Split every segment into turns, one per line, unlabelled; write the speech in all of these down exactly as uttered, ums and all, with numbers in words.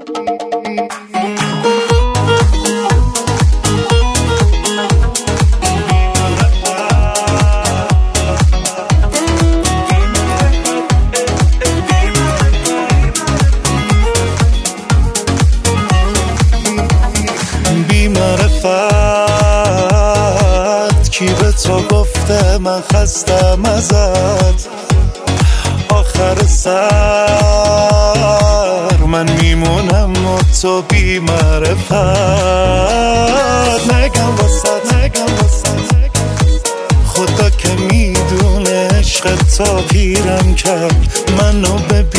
کی به تو گفته من خستم ازت؟ آخر سر من میمونم و تو بی معرفت. نگم واسه نگم واسه خدا که میدونه عشق تو پیرم کرد. منو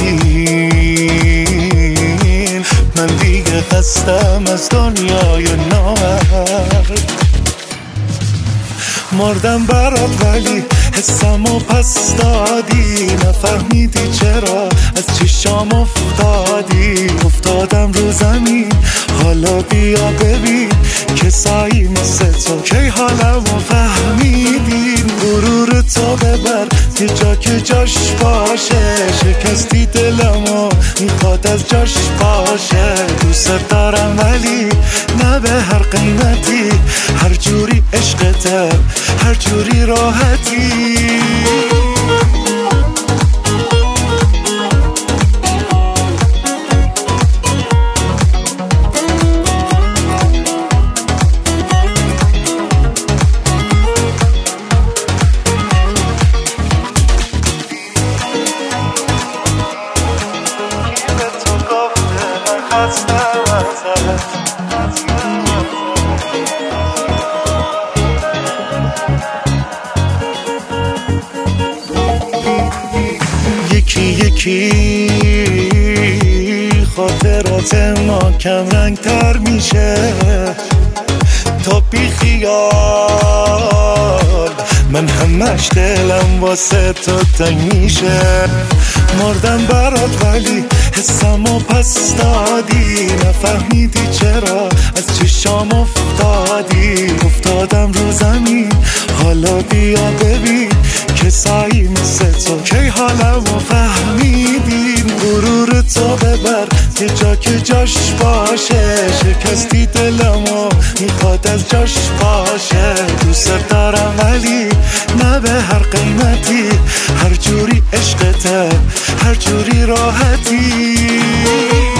ببین من دیگه خستم از دنیای نامرد. مردم برات ولی حسمو پس دادی. نفهمیدی چرا از چشام افتادی. افتادم رو زمین حالا بیا ببین کسایی مثل تو کی حالمو فهمیدین. غرور تو ببر یه جا که جاش باشه. شکستی دلمو میخواد از جاش باشه. دوست دارم ولی نه به هر قیمتی. هر جوری عشقته هر جوری راحتی. یکی یکی خاطرات ما کم رنگ تر میشه. تا بی خیال من همش دلم واسه تو تنگ میشه. مردم برات ولی حسمو پس دادی. نفهمیدی چرا از چشام افتادی. افتادم رو زمین حالا بیا ببین کسایی مثل تو کی حالمو فهمیدین. غرور تو ببر یه جا که جاش باشه. شکستی دلمو میخواد از جاش باشه. دوست دارم ولی نه به هر قیمتی. هر جوری عشقته هر جوری راحتی.